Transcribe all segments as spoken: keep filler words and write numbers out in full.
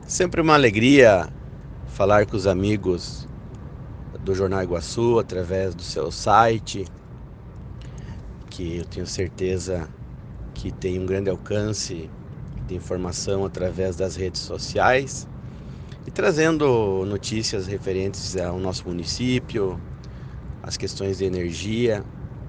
Sempre uma alegria falar com os amigos do Jornal Iguaçu através do seu site, que eu tenho certeza que tem um grande alcance de informação através das redes sociais e trazendo notícias referentes ao nosso município, as questões de energia.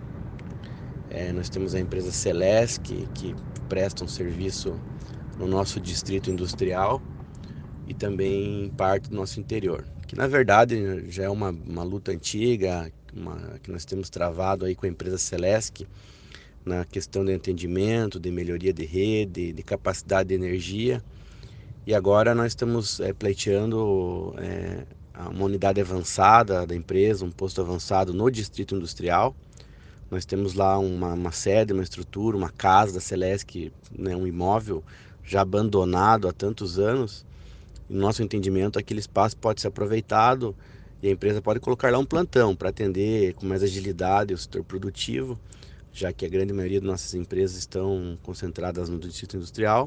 É, nós temos a empresa Celesc, que presta um serviço no nosso distrito industrial e também parte do nosso interior, que na verdade já é uma, uma luta antiga, uma, que nós temos travado aí com a empresa Celesc na questão de atendimento, de melhoria de rede, de capacidade de energia, e agora nós estamos é, pleiteando é, uma unidade avançada da empresa, um posto avançado no distrito industrial. Nós temos lá uma, uma sede, uma estrutura, uma casa da Celesc, né, um imóvel já abandonado há tantos anos. No nosso entendimento, aquele espaço pode ser aproveitado e a empresa pode colocar lá um plantão para atender com mais agilidade o setor produtivo, já que a grande maioria das nossas empresas estão concentradas no distrito industrial.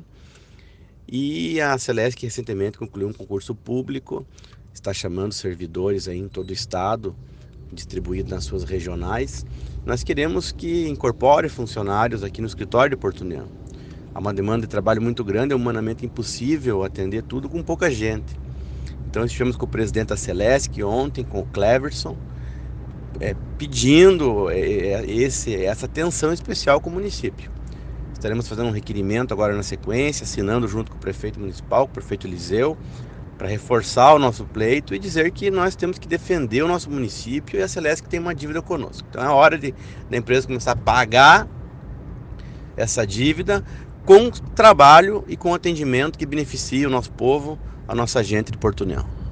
E a Celesc recentemente concluiu um concurso público, está chamando servidores aí em todo o estado, distribuído nas suas regionais. Nós queremos que incorpore funcionários aqui no escritório de Porto União. Há uma demanda de trabalho muito grande, é humanamente impossível atender tudo com pouca gente. Então estivemos com o presidente da Celesc ontem, com o Cleverson, é, pedindo é, esse, essa atenção especial com o município. Estaremos fazendo um requerimento agora na sequência, assinando junto com o prefeito municipal, com o prefeito Eliseu, para reforçar o nosso pleito e dizer que nós temos que defender o nosso município e a Celesc tem uma dívida conosco. Então é hora de, da empresa começar a pagar essa dívida com trabalho e com atendimento que beneficie o nosso povo, a nossa gente de Porto União.